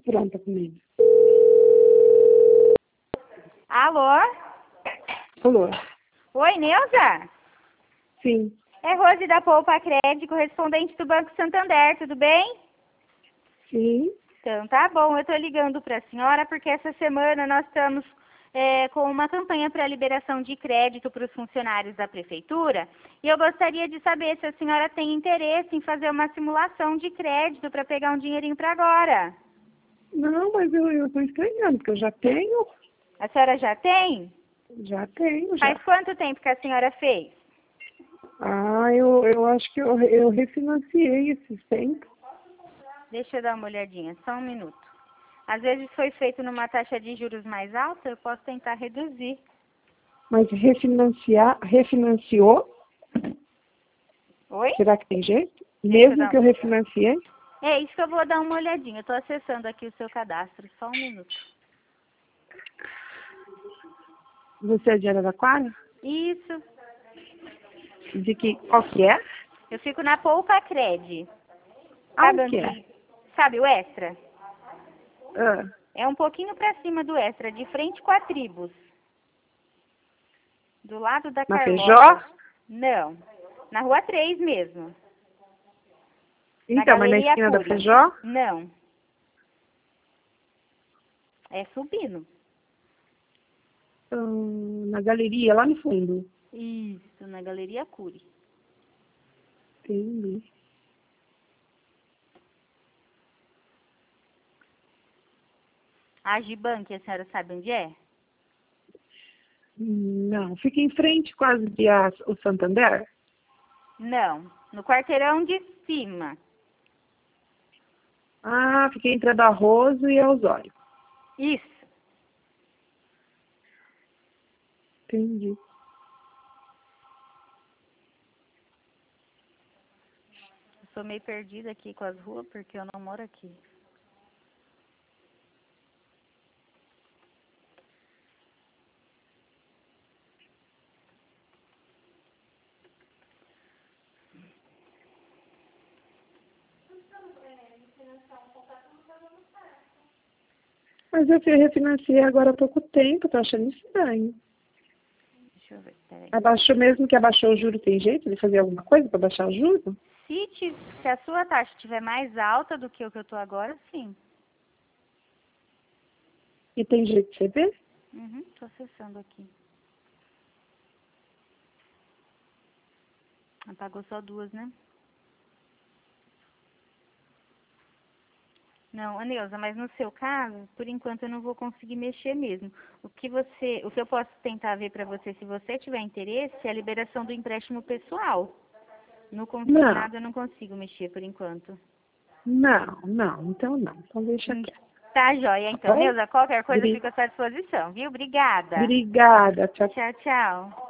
pronta comigo. Alô? Alô? Oi, Neuza? Sim. É Rose da Poupa Crédito, correspondente do Banco Santander, tudo bem? Sim. Então, tá bom, eu tô ligando para a senhora porque essa semana nós estamos com uma campanha para liberação de crédito para os funcionários da prefeitura e eu gostaria de saber se a senhora tem interesse em fazer uma simulação de crédito para pegar um dinheirinho para agora. Não, mas eu tô estranhando, porque eu já tenho. A senhora já tem? Já tenho, Faz já. quanto tempo que a senhora fez? Ah, eu acho que eu refinanciei esses tempos. Deixa eu dar uma olhadinha, só um minuto. Às vezes foi feito numa taxa de juros mais alta, eu posso tentar reduzir. Mas refinanciou? Oi? Será que tem jeito? Deixa eu Mesmo dar que eu refinanciei? É isso que eu vou dar uma olhadinha. Eu tô acessando aqui o seu cadastro, só um minuto. Você é de Araraquara? Isso. De que, qual que é? Eu fico na Poupa Cred. Sabe Aonde que é? onde? Sabe o Extra? Ah, É um pouquinho pra cima do Extra, de frente com a Tribos. Do lado da na Carlota. Feijó? Não. Na Rua 3 mesmo. Então, mas na Galeria esquina da Cury. Feijó? Não. É subindo. Na galeria, lá no fundo. Isso, na Galeria Cury. Entendi. A Gibank, a senhora sabe onde é? Não, fica em frente quase o Santander. Não. No quarteirão de cima. Ah, fica entre a Barroso e a Osório. Isso. Entendi. Eu sou meio perdida aqui com as ruas porque eu não moro aqui. Mas eu refinanciei agora há pouco tempo, tô achando estranho. Deixa eu ver, peraí. Abaixou mesmo que abaixou o juro, tem jeito de fazer alguma coisa para baixar o juro? Se a sua taxa estiver mais alta do que o que eu tô agora, sim. E tem jeito de você ver? Uhum, tô acessando aqui. Apagou só duas, né? Não, Aneuza, mas no seu caso, por enquanto eu não vou conseguir mexer mesmo. O que eu posso tentar ver para você, se você tiver interesse, é a liberação do empréstimo pessoal. No consignado eu não consigo mexer por enquanto. Não, então não. Então deixa quieto. Tá joia, então. Tá bom? Neuza, qualquer coisa fica à sua disposição, viu? Obrigada. Obrigada, tchau. Tchau, tchau.